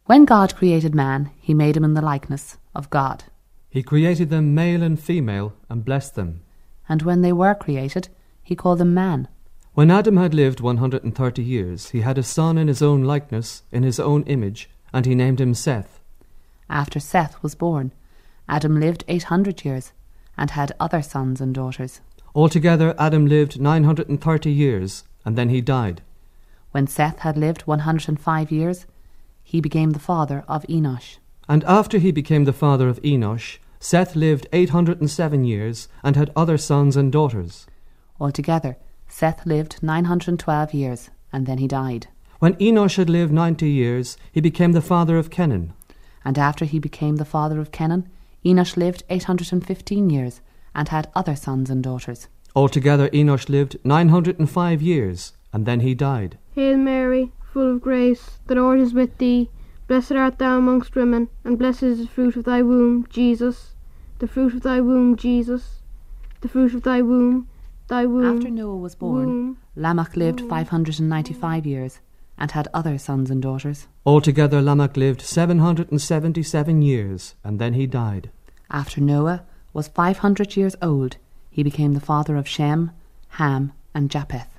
When God created man, he made him in the likeness of God. He created them male and female and blessed them. And when they were created, he called them man. When Adam had lived 130 years, he had a son in his own likeness, in his own image, and he named him Seth. After Seth was born, Adam lived 800 years and had other sons and daughters. Altogether, Adam lived 930 years, and then he died. When Seth had lived 105 years, he became the father of Enosh. And after he became the father of Enosh, Seth lived 807 years and had other sons and daughters. Altogether, Seth lived 912 years, and then he died. When Enosh had lived 90 years, he became the father of Kenan. And after he became the father of Kenan, Enosh lived 815 years, and had other sons and daughters. Altogether, Enosh lived 905 years, and then he died. Hail Mary, full of grace, the Lord is with thee. Blessed art thou amongst women, and blessed is the fruit of thy womb, Jesus. The fruit of thy womb, Jesus. The fruit of thy womb, thy womb. After Noah was born, Lamech lived 595 years, and had other sons and daughters. Altogether, Lamech lived 777 years, and then he died. After Noah was 500 years old, he became the father of Shem, Ham, and Japheth.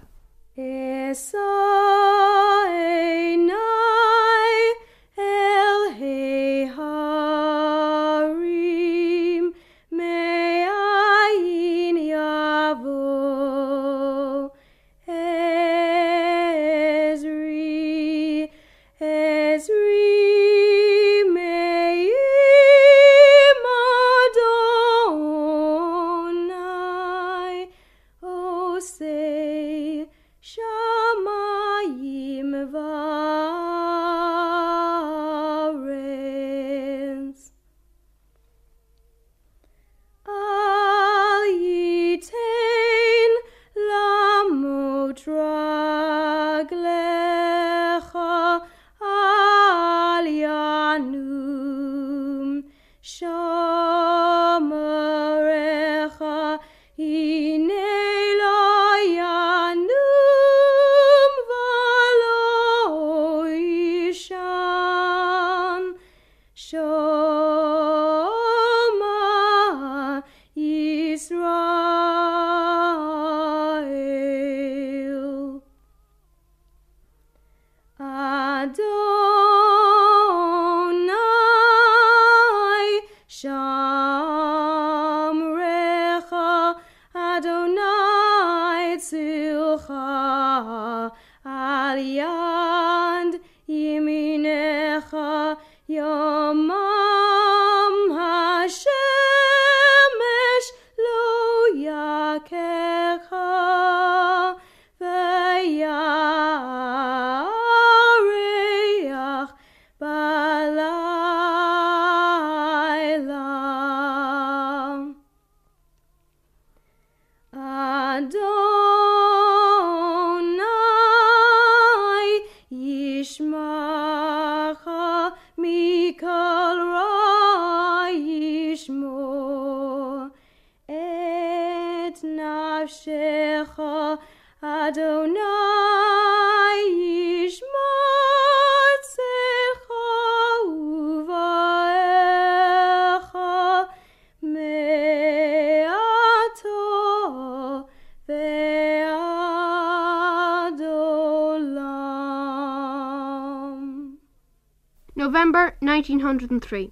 November 1903.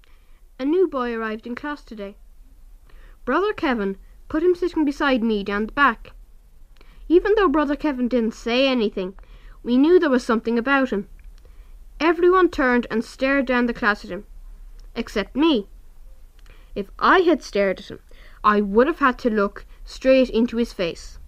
A new boy arrived in class today. Brother Kevin put him sitting beside me down the back. Even though Brother Kevin didn't say anything, we knew there was something about him. Everyone turned and stared down the class at him, except me. If I had stared at him, I would have had to look straight into his face.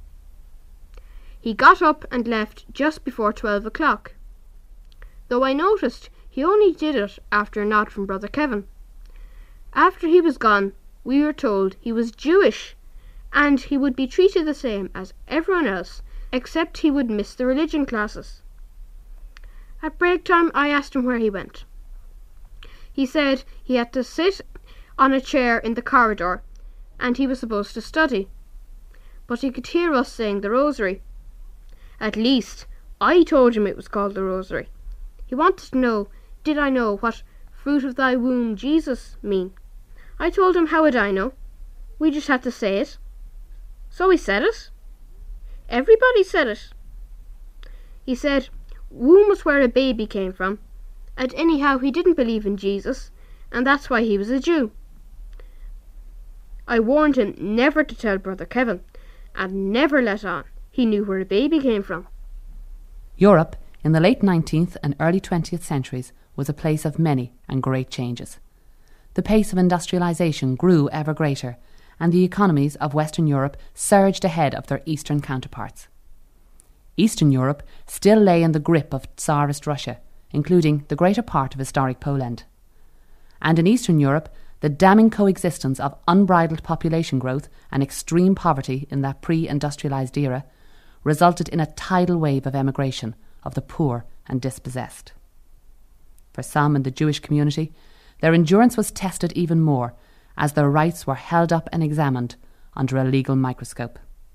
He got up and left just before 12 o'clock. Though I noticed he only did it after a nod from Brother Kevin. After he was gone, we were told he was Jewish, and he would be treated the same as everyone else, except he would miss the religion classes. At break time, I asked him where he went. He said he had to sit on a chair in the corridor, and he was supposed to study. But he could hear us saying the rosary. At least, I told him it was called the rosary. He wanted to know did I know what fruit of thy womb, Jesus, mean. I told him how would I know. We just had to say it. So he said it. Everybody said it. He said womb was where a baby came from, and anyhow he didn't believe in Jesus, and that's why he was a Jew. I warned him never to tell Brother Kevin, and never let on he knew where a baby came from. Europe, in the late 19th and early 20th centuries, was a place of many and great changes. The pace of industrialisation grew ever greater, and the economies of Western Europe surged ahead of their Eastern counterparts. Eastern Europe still lay in the grip of Tsarist Russia, including the greater part of historic Poland. And in Eastern Europe, the damning coexistence of unbridled population growth and extreme poverty in that pre-industrialised era resulted in a tidal wave of emigration of the poor and dispossessed. For some in the Jewish community, their endurance was tested even more as their rights were held up and examined under a legal microscope.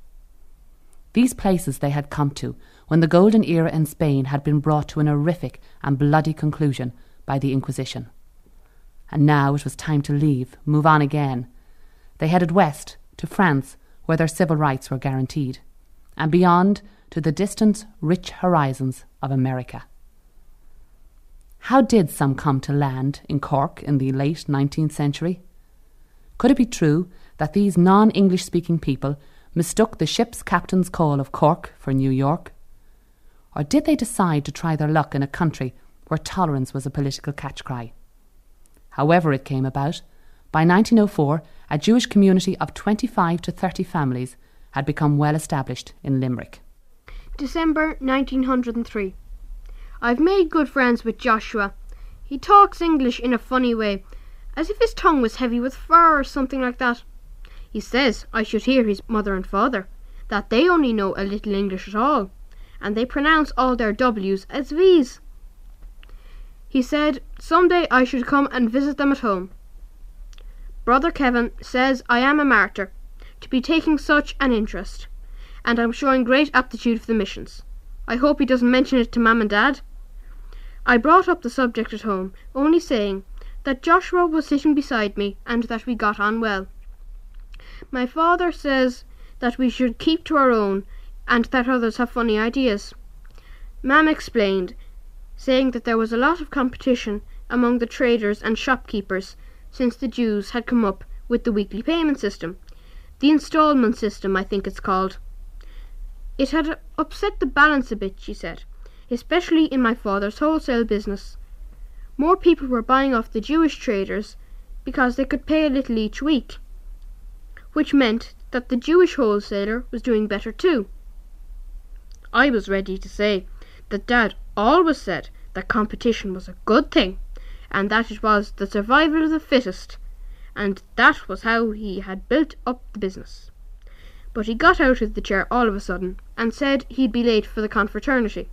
These places they had come to when the golden era in Spain had been brought to an horrific and bloody conclusion by the Inquisition. And now it was time to leave, move on again. They headed west to France, where their civil rights were guaranteed, and beyond to the distant, rich horizons of America. How did some come to land in Cork in the late 19th century? Could it be true that these non-English-speaking people mistook the ship's captain's call of Cork for New York? Or did they decide to try their luck in a country where tolerance was a political catchcry? However it came about, by 1904, a Jewish community of 25 to 30 families had become well established in Limerick. December 1903. I've made good friends with Joshua. He talks English in a funny way, as if his tongue was heavy with fur or something like that. He says I should hear his mother and father, that they only know a little English at all, and they pronounce all their W's as V's. He said someday I should come and visit them at home. Brother Kevin says I am a martyr to be taking such an interest, and I'm showing great aptitude for the missions. I hope he doesn't mention it to Mum and Dad. I brought up the subject at home, only saying that Joshua was sitting beside me and that we got on well. My father says that we should keep to our own and that others have funny ideas. Mam explained, saying that there was a lot of competition among the traders and shopkeepers since the Jews had come up with the weekly payment system. The instalment system, I think it's called. It had upset the balance a bit, she said, especially in my father's wholesale business. More people were buying off the Jewish traders because they could pay a little each week, which meant that the Jewish wholesaler was doing better too. I was ready to say that Dad always said that competition was a good thing, and that it was the survival of the fittest, and that was how he had built up the business. But he got out of the chair all of a sudden and said he'd be late for the confraternity.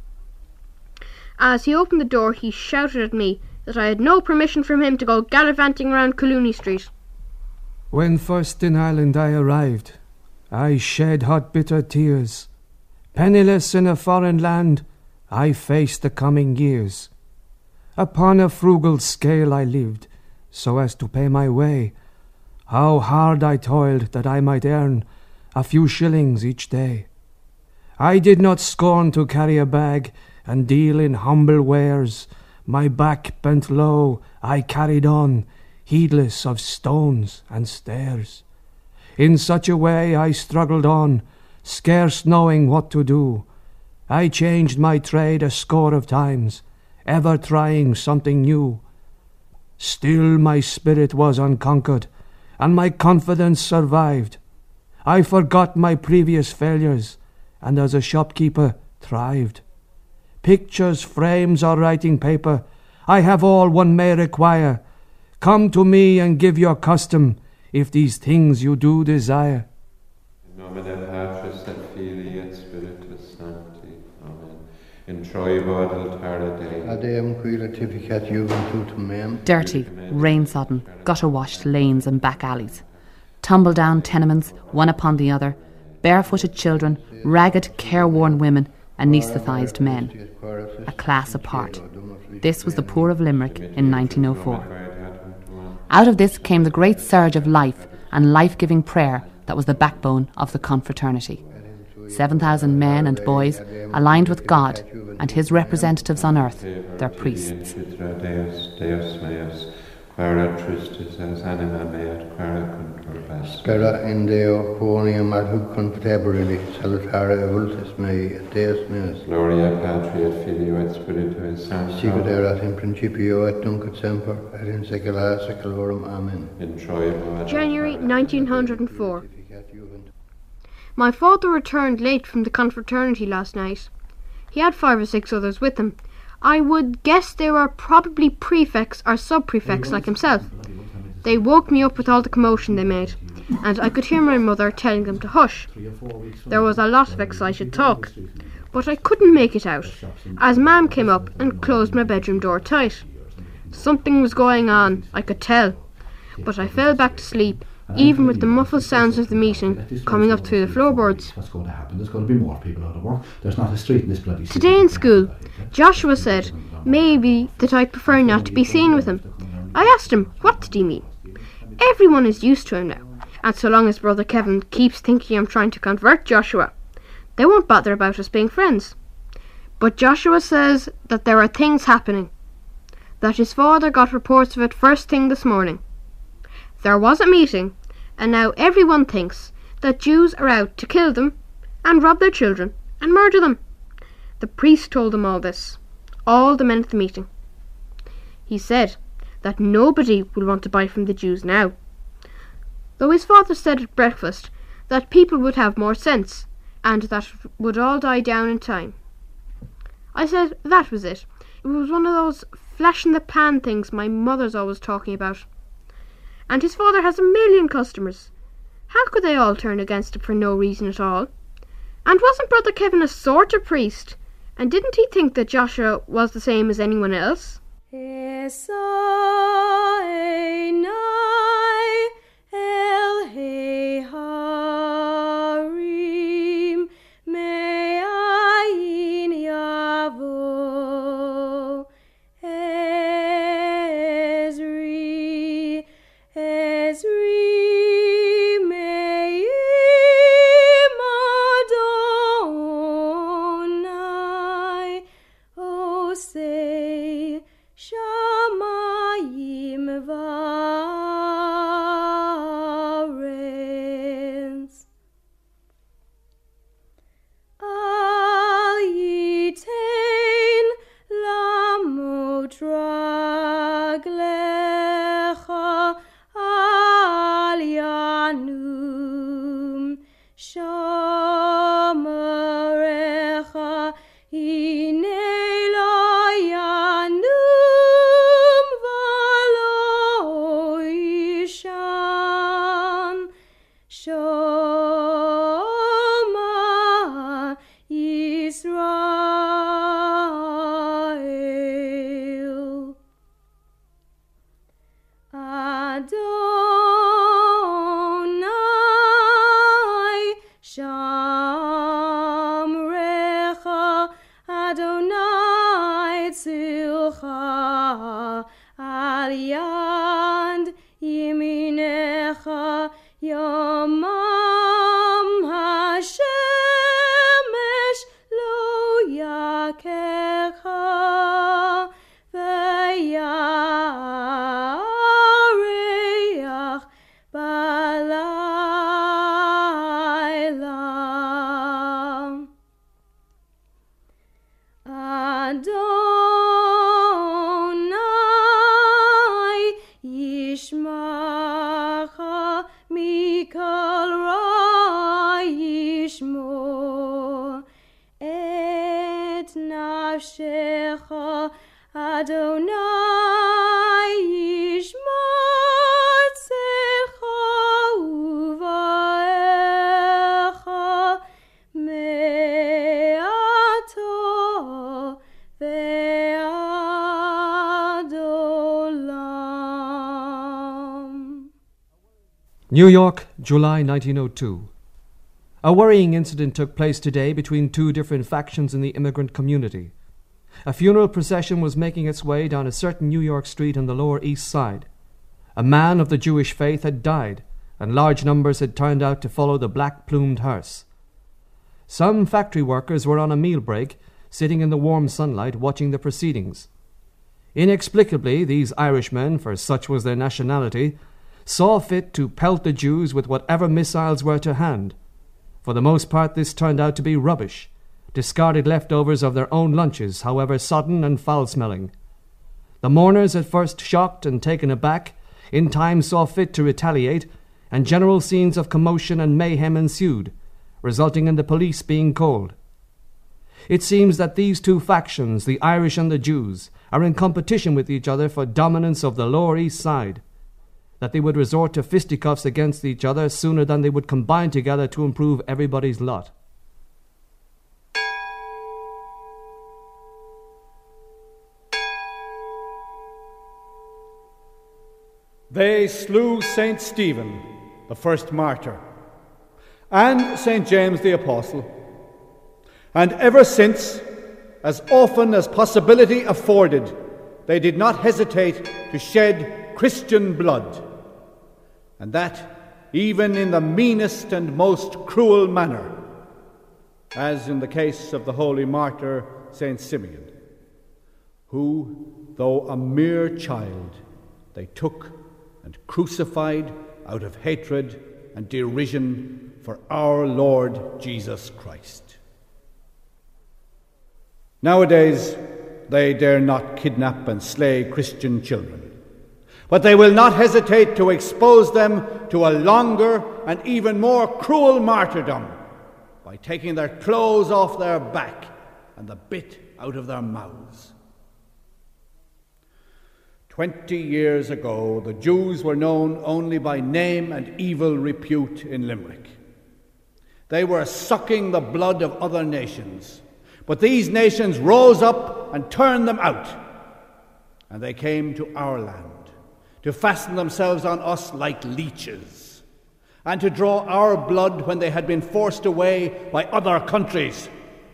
As he opened the door, he shouted at me that I had no permission from him to go gallivanting around Collooney Street. When first in Ireland I arrived, I shed hot bitter tears. Penniless in a foreign land, I faced the coming years. Upon a frugal scale I lived, so as to pay my way. How hard I toiled that I might earn a few shillings each day. I did not scorn to carry a bag and deal in humble wares. My back bent low, I carried on, heedless of stones and stairs. In such a way I struggled on, scarce knowing what to do. I changed my trade a score of times, ever trying something new. Still my spirit was unconquered, and my confidence survived. I forgot my previous failures, and as a shopkeeper thrived. Pictures, frames, or writing paper, I have all one may require. Come to me and give your custom, if these things you do desire. In nomine Patris et Filii et Spiritus Sancti. Amen. In troivo adultera Dei. Ad eum qui latificat juventutum meam. Dirty, rain-sodden, gutter-washed lanes and back alleys, tumble-down tenements, one upon the other, barefooted children, ragged, careworn women, anaesthetised men, a class apart. This was the poor of Limerick in 1904. Out of this came the great surge of life and life-giving prayer that was the backbone of the confraternity. 7,000 men and boys aligned with God and his representatives on earth, their priests. Spera in Deo quoniam ad hoc confitebrili salutare vultus mei et Deus meus. Gloria Patri et Filio et Spiritui Sancto. Sicut erat in principio et nunc et semper et in saecula saeculorum. Amen. In Troia. January 1904. My father returned late from the confraternity last night. He had 5 or 6 others with him. I would guess they were probably prefects or sub-prefects like himself. They woke me up with all the commotion they made, and I could hear my mother telling them to hush. There was a lot of excited talk, but I couldn't make it out, as Mam came up and closed my bedroom door tight. Something was going on, I could tell, but I fell back to sleep, even with the muffled sounds of the meeting coming up through the floorboards. What's going to happen? There's going to be more people out of work. There's not a street in this bloody city. Today in school, Joshua said maybe that I'd prefer not to be seen with him. I asked him, what did he mean? Everyone is used to him now, and so long as Brother Kevin keeps thinking I'm trying to convert Joshua, they won't bother about us being friends. But Joshua says that there are things happening, that his father got reports of it first thing this morning. There was a meeting, and now everyone thinks that Jews are out to kill them and rob their children and murder them. The priest told them all this, all the men at the meeting. He said that nobody will want to buy from the Jews now, though his father said at breakfast that people would have more sense and that it would all die down in time. I said that was it. It was one of those flash-in-the-pan things my mother's always talking about. And his father has 1 million customers. How could they all turn against it for no reason at all? And wasn't Brother Kevin a sort of priest? And didn't he think that Joshua was the same as anyone else? New York, July 1902. A worrying incident took place today between 2 different factions in the immigrant community. A funeral procession was making its way down a certain New York street on the Lower East Side. A man of the Jewish faith had died, and large numbers had turned out to follow the black-plumed hearse. Some factory workers were on a meal break, sitting in the warm sunlight watching the proceedings. Inexplicably, these Irishmen, for such was their nationality, saw fit to pelt the Jews with whatever missiles were to hand. For the most part this turned out to be rubbish, discarded leftovers of their own lunches, however sodden and foul-smelling. The mourners, at first shocked and taken aback, in time saw fit to retaliate, and general scenes of commotion and mayhem ensued, resulting in the police being called. It seems that these two factions, the Irish and the Jews, are in competition with each other for dominance of the Lower East Side, that they would resort to fisticuffs against each other sooner than they would combine together to improve everybody's lot. They slew St. Stephen, the first martyr, and St. James the Apostle. And ever since, as often as possibility afforded, they did not hesitate to shed Christian blood, and that even in the meanest and most cruel manner, as in the case of the holy martyr St. Simeon, who, though a mere child, they took and crucified out of hatred and derision for our Lord Jesus Christ. Nowadays, they dare not kidnap and slay Christian children, but they will not hesitate to expose them to a longer and even more cruel martyrdom by taking their clothes off their back and the bit out of their mouths. 20 years ago, the Jews were known only by name and evil repute in Limerick. They were sucking the blood of other nations, but these nations rose up and turned them out, and they came to our land to fasten themselves on us like leeches, and to draw our blood when they had been forced away by other countries.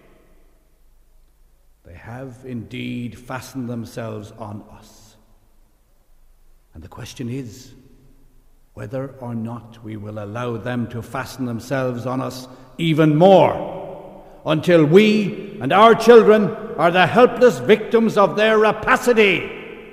They have indeed fastened themselves on us. And the question is whether or not we will allow them to fasten themselves on us even more, until we and our children are the helpless victims of their rapacity.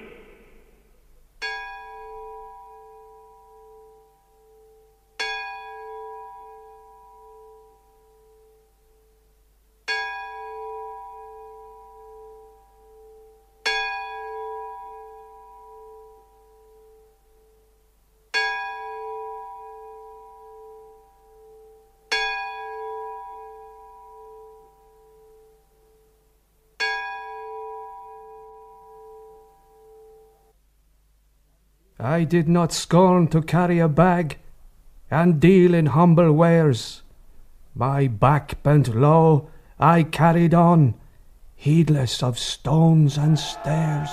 I did not scorn to carry a bag and deal in humble wares. My back bent low, I carried on, heedless of stones and stairs.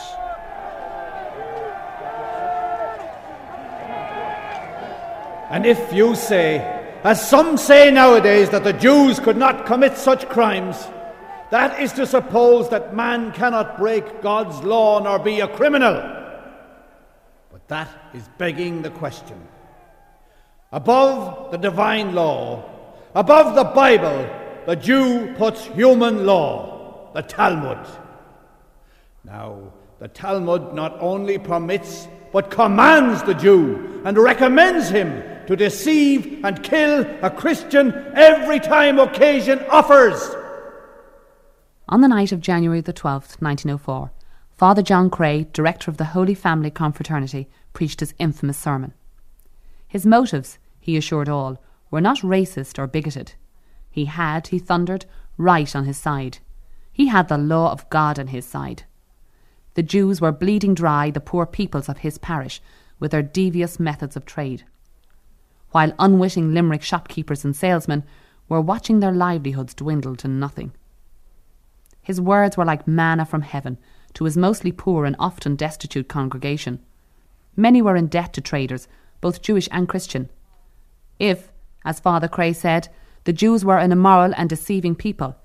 And if you say, as some say nowadays, that the Jews could not commit such crimes, that is to suppose that man cannot break God's law nor be a criminal. But that is begging the question. Above the divine law, above the Bible, the Jew puts human law, the Talmud. Now, the Talmud not only permits, but commands the Jew and recommends him to deceive and kill a Christian every time occasion offers. On the night of January the 12th, 1904, Father John Cray, director of the Holy Family Confraternity, preached his infamous sermon. His motives, he assured all, were not racist or bigoted. He had, he thundered, right on his side. He had the law of God on his side. The Jews were bleeding dry the poor peoples of his parish with their devious methods of trade, while unwitting Limerick shopkeepers and salesmen were watching their livelihoods dwindle to nothing. His words were like manna from heaven to his mostly poor and often destitute congregation. Many were in debt to traders, both Jewish and Christian. If, as Father Cray said, the Jews were an immoral and deceiving people,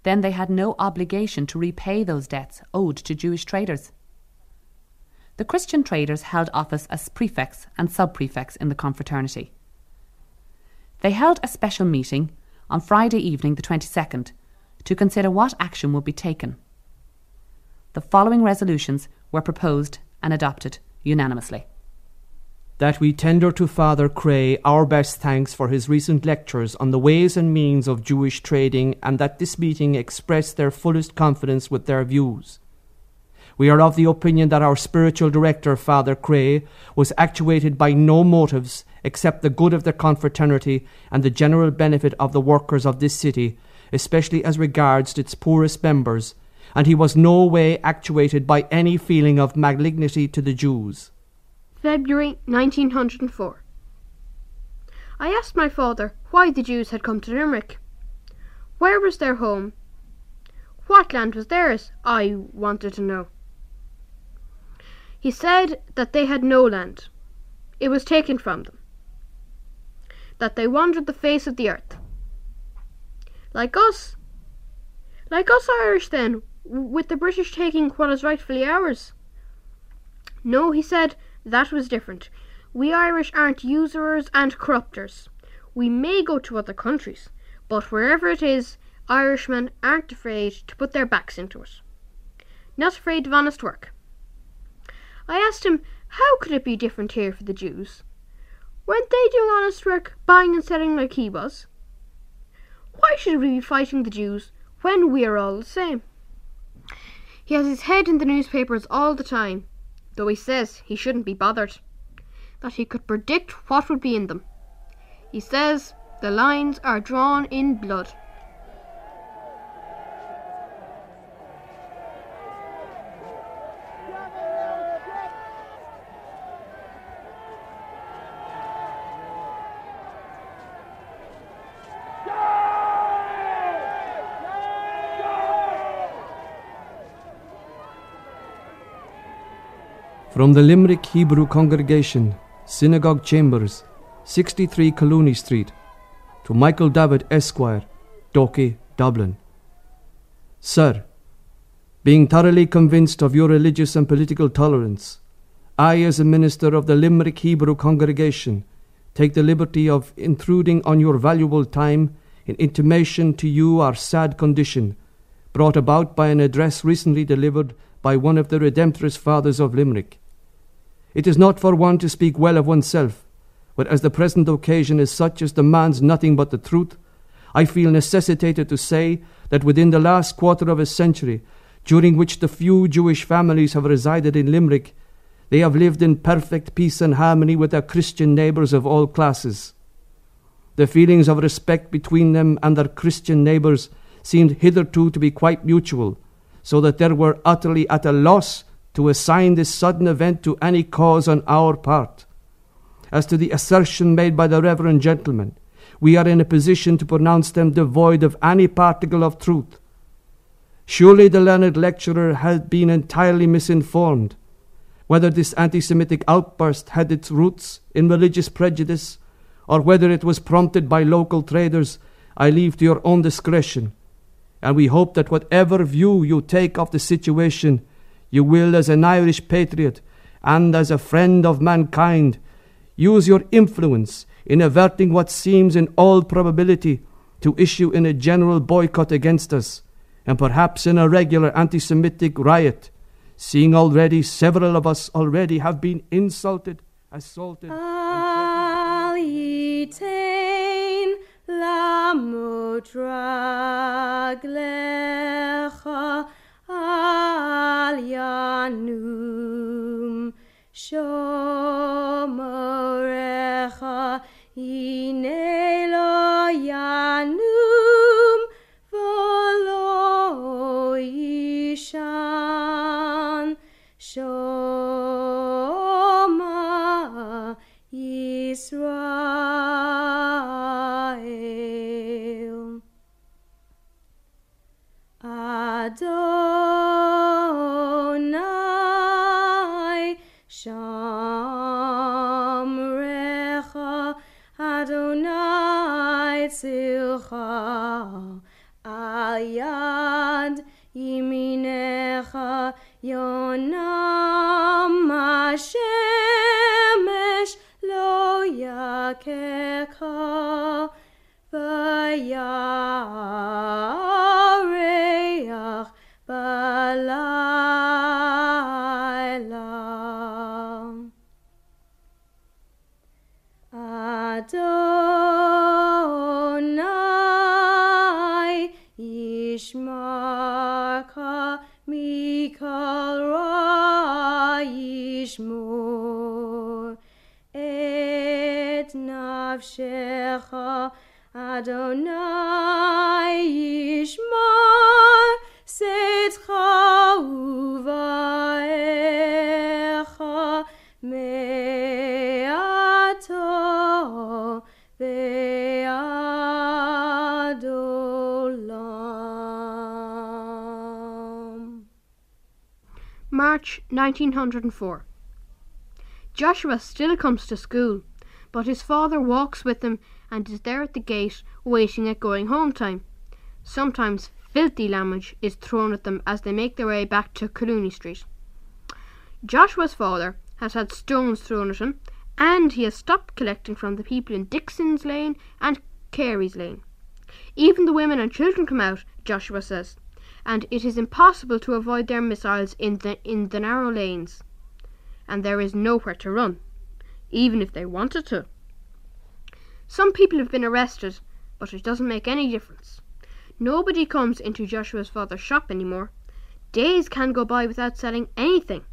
then they had no obligation to repay those debts owed to Jewish traders. The Christian traders held office as prefects and sub-prefects in the confraternity. They held a special meeting on Friday evening the 22nd to consider what action would be taken. The following resolutions were proposed and adopted unanimously. That we tender to Father Cray our best thanks for his recent lectures on the ways and means of Jewish trading, and that this meeting express their fullest confidence with their views. We are of the opinion that our spiritual director, Father Cray, was actuated by no motives except the good of the confraternity and the general benefit of the workers of this city, especially as regards its poorest members, and he was no way actuated by any feeling of malignity to the Jews. February 1904. I asked my father why the Jews had come to Limerick. Where was their home? What land was theirs? I wanted to know. He said that they had no land. It was taken from them. That they wandered the face of the earth. Like us. Like us Irish then, with the British taking what is rightfully ours. No, he said, that was different. We Irish aren't usurers and corrupters. We may go to other countries, but wherever it is, Irishmen aren't afraid to put their backs into it. Not afraid of honest work. I asked him, how could it be different here for the Jews? Weren't they doing honest work, buying and selling like he was? Why should we be fighting the Jews when we are all the same? He has his head in the newspapers all the time, though he says he shouldn't be bothered, that he could predict what would be in them. He says the lines are drawn in blood. From the Limerick Hebrew Congregation, Synagogue Chambers, 63 Collooney Street, to Michael David Esquire, Dokey, Dublin. Sir, being thoroughly convinced of your religious and political tolerance, I, as a minister of the Limerick Hebrew Congregation, take the liberty of intruding on your valuable time in intimation to you our sad condition, brought about by an address recently delivered by one of the Redemptorist Fathers of Limerick. It is not for one to speak well of oneself, but as the present occasion is such as demands nothing but the truth, I feel necessitated to say that within the last quarter of a century, during which the few Jewish families have resided in Limerick, they have lived in perfect peace and harmony with their Christian neighbours of all classes. The feelings of respect between them and their Christian neighbours seemed hitherto to be quite mutual, so that they were utterly at a loss to assign this sudden event to any cause on our part. As to the assertion made by the reverend gentleman, we are in a position to pronounce them devoid of any particle of truth. Surely the learned lecturer had been entirely misinformed. Whether this anti-Semitic outburst had its roots in religious prejudice, or whether it was prompted by local traders, I leave to your own discretion, and we hope that whatever view you take of the situation, you will, as an Irish patriot and as a friend of mankind, use your influence in averting what seems in all probability to issue in a general boycott against us, and perhaps in a regular anti-Semitic riot, seeing already several of us already have been insulted, assaulted, Al yitain lamut raglecha al yanum shomorecha ine lo yanum v'lo yishan shoma Yisrael Adonai Shamrecha Adonai Tzilcha Al Yonam Hashemesh lo yakecha v'yareach balayla. Adonai Yishmarka Mikal Ra Yishmor Et Nafshecha Adonai Yishmar Setcha Uvaecha Me'ato Ve'adolam. March 1904. Joshua still comes to school, but his father walks with him and is there at the gate waiting at going home time. Sometimes filthy language is thrown at them as they make their way back to Colony Street. Joshua's father has had stones thrown at him, and he has stopped collecting from the people in Dixon's Lane and Carey's Lane. Even the women and children come out, Joshua says, and it is impossible to avoid their missiles in the narrow lanes. And there is nowhere to run, even if they wanted to. Some people have been arrested, but it doesn't make any difference. Nobody comes into Joshua's father's shop anymore. Days can go by without selling anything.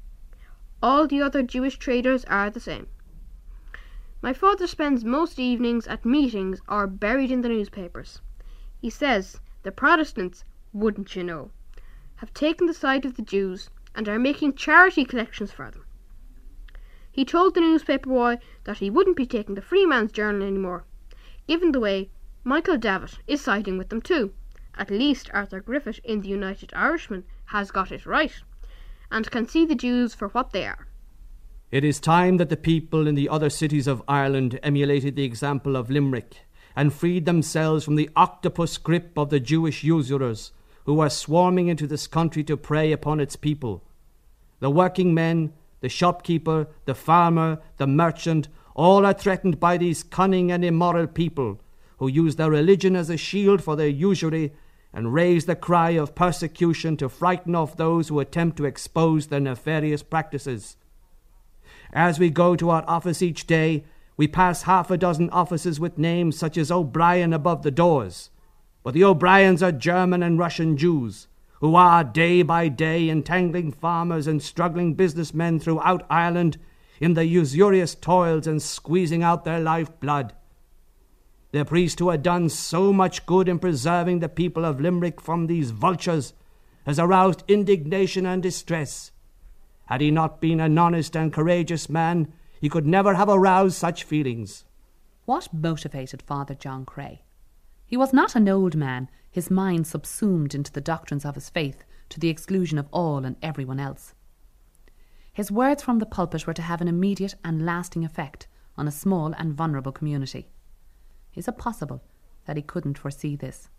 All the other Jewish traders are the same. My father spends most evenings at meetings or buried in the newspapers. He says the Protestants, wouldn't you know, have taken the side of the Jews and are making charity collections for them. He told the newspaper boy that he wouldn't be taking the Freeman's Journal anymore, given the way Michael Davitt is siding with them too. At least Arthur Griffith in the United Irishman has got it right, and can see the Jews for what they are. It is time that the people in the other cities of Ireland emulated the example of Limerick and freed themselves from the octopus grip of the Jewish usurers who are swarming into this country to prey upon its people. The working men, the shopkeeper, the farmer, the merchant, all are threatened by these cunning and immoral people who use their religion as a shield for their usury and raise the cry of persecution to frighten off those who attempt to expose their nefarious practices. As we go to our office each day, we pass half a dozen offices with names such as O'Brien above the doors. But the O'Briens are German and Russian Jews, who are day by day entangling farmers and struggling businessmen throughout Ireland in the usurious toils and squeezing out their lifeblood. The priest who had done so much good in preserving the people of Limerick from these vultures has aroused indignation and distress. Had he not been an honest and courageous man, he could never have aroused such feelings. What motivated Father John Cray? He was not an old man, his mind subsumed into the doctrines of his faith to the exclusion of all and everyone else. His words from the pulpit were to have an immediate and lasting effect on a small and vulnerable community. Is it possible that he couldn't foresee this?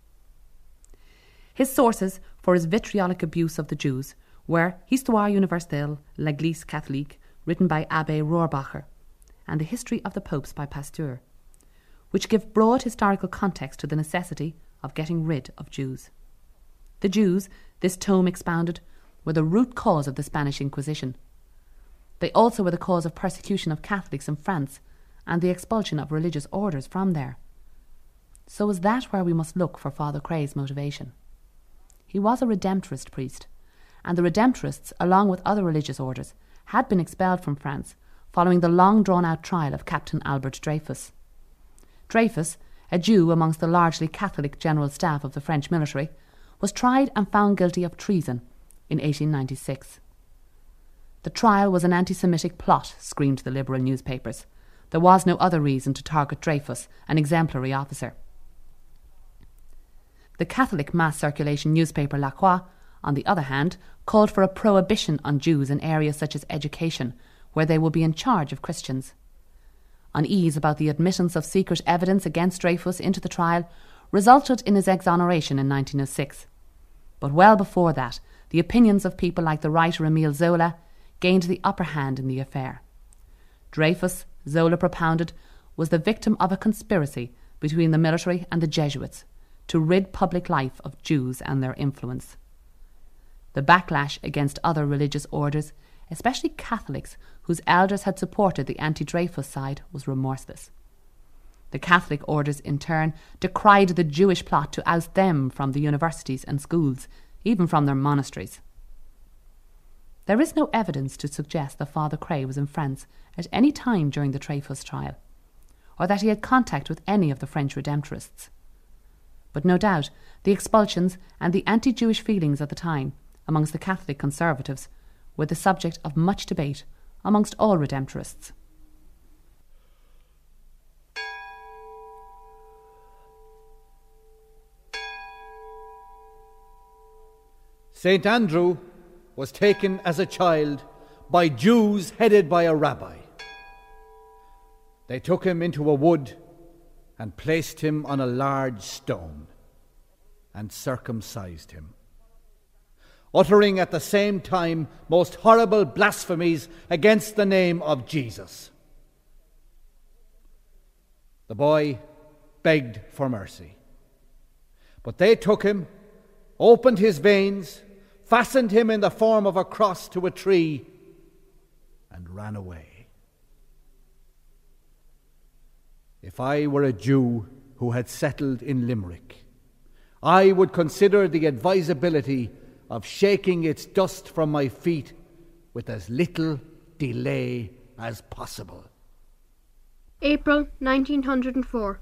His sources for his vitriolic abuse of the Jews were Histoire universelle, l'Église catholique, written by Abbé Rohrbacher, and the History of the Popes by Pasteur, which give broad historical context to the necessity of getting rid of Jews. The Jews, this tome expounded, were the root cause of the Spanish Inquisition. They also were the cause of persecution of Catholics in France and the expulsion of religious orders from there. So is that where we must look for Father Cray's motivation? He was a Redemptorist priest, and the Redemptorists, along with other religious orders, had been expelled from France following the long drawn-out trial of Captain Albert Dreyfus. Dreyfus, a Jew amongst the largely Catholic general staff of the French military, was tried and found guilty of treason in 1896. The trial was an anti-Semitic plot, screamed the liberal newspapers. There was no other reason to target Dreyfus, an exemplary officer. The Catholic mass circulation newspaper La Croix, on the other hand, called for a prohibition on Jews in areas such as education, where they would be in charge of Christians. Unease about the admittance of secret evidence against Dreyfus into the trial resulted in his exoneration in 1906. But well before that, the opinions of people like the writer Emile Zola gained the upper hand in the affair. Dreyfus, Zola propounded, was the victim of a conspiracy between the military and the Jesuits to rid public life of Jews and their influence. The backlash against other religious orders, especially Catholics whose elders had supported the anti-Dreyfus side, was remorseless. The Catholic orders, in turn, decried the Jewish plot to oust them from the universities and schools, even from their monasteries. There is no evidence to suggest that Father Cray was in France at any time during the Dreyfus trial, or that he had contact with any of the French Redemptorists. But no doubt the expulsions and the anti-Jewish feelings at the time amongst the Catholic conservatives were the subject of much debate amongst all Redemptorists. St. Andrew was taken as a child by Jews headed by a rabbi. They took him into a wood and placed him on a large stone and circumcised him, uttering at the same time most horrible blasphemies against the name of Jesus. The boy begged for mercy, but they took him, opened his veins, fastened him in the form of a cross to a tree, and ran away. If I were a Jew who had settled in Limerick, I would consider the advisability of shaking its dust from my feet with as little delay as possible. April 1904.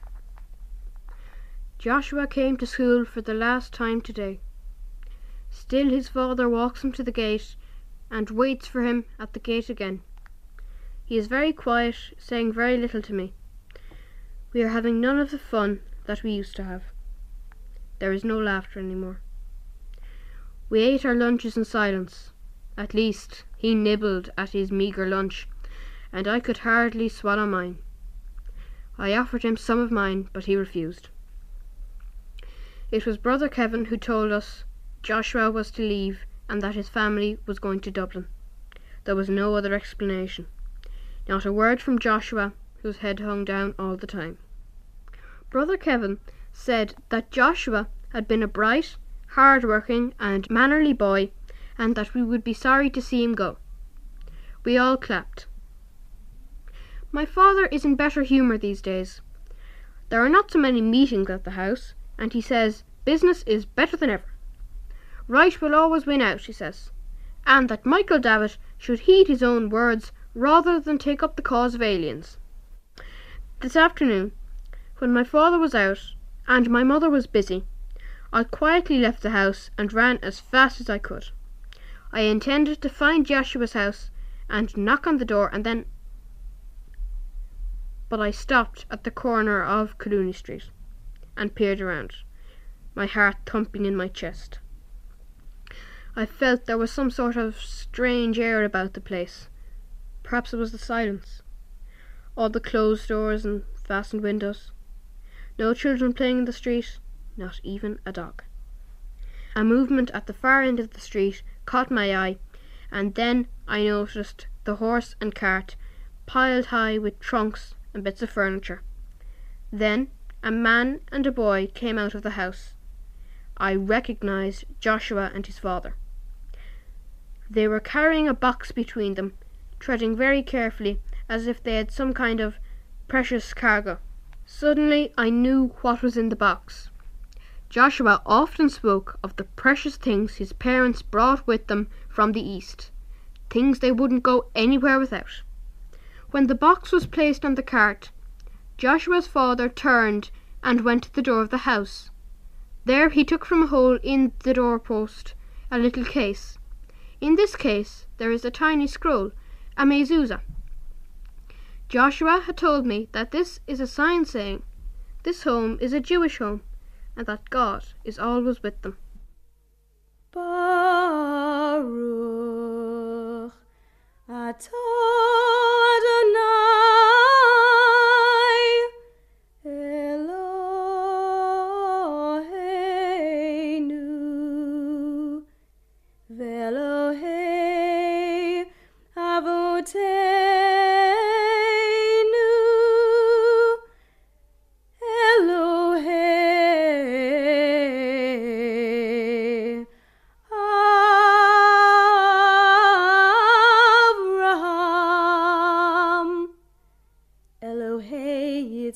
Joshua came to school for the last time today. Still his father walks him to the gate and waits for him at the gate again. He is very quiet, saying very little to me. We are having none of the fun that we used to have. There is no laughter anymore. We ate our lunches in silence. At least he nibbled at his meagre lunch, and I could hardly swallow mine. I offered him some of mine, but he refused. It was Brother Kevin who told us Joshua was to leave and that his family was going to Dublin. There was no other explanation. Not a word from Joshua, whose head hung down all the time. Brother Kevin said that Joshua had been a bright, hard-working and mannerly boy, and that we would be sorry to see him go. We all clapped. My father is in better humour these days. There are not so many meetings at the house, and he says business is better than ever. Right will always win out, he says, and that Michael Davitt should heed his own words rather than take up the cause of aliens. This afternoon, when my father was out and my mother was busy, I quietly left the house and ran as fast as I could. I intended to find Joshua's house and knock on the door and then... But I stopped at the corner of Collooney Street and peered around, my heart thumping in my chest. I felt there was some sort of strange air about the place. Perhaps it was the silence. All the closed doors and fastened windows. No children playing in the street, not even a dog. A movement at the far end of the street caught my eye, and then I noticed the horse and cart piled high with trunks and bits of furniture. Then a man and a boy came out of the house. I recognised Joshua and his father. They were carrying a box between them, treading very carefully as if they had some kind of precious cargo. Suddenly I knew what was in the box. Joshua often spoke of the precious things his parents brought with them from the East, things they wouldn't go anywhere without. When the box was placed on the cart, Joshua's father turned and went to the door of the house. There he took from a hole in the doorpost a little case. In this case there is a tiny scroll, a mezuzah. Joshua had told me that this is a sign saying, this home is a Jewish home, and that God is always with them. Baruch atah Adonai Eloheinu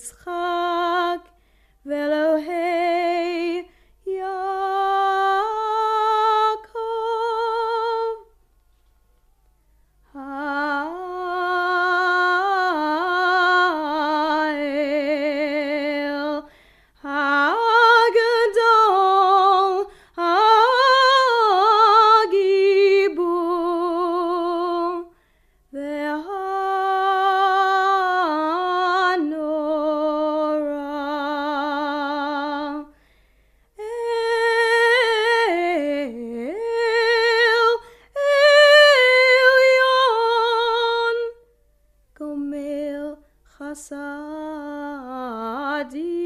Yitzchak Velohei Yaakov Ha'el Hagadol Hagibur Ve'hanorah Elyon Gomel Chasadi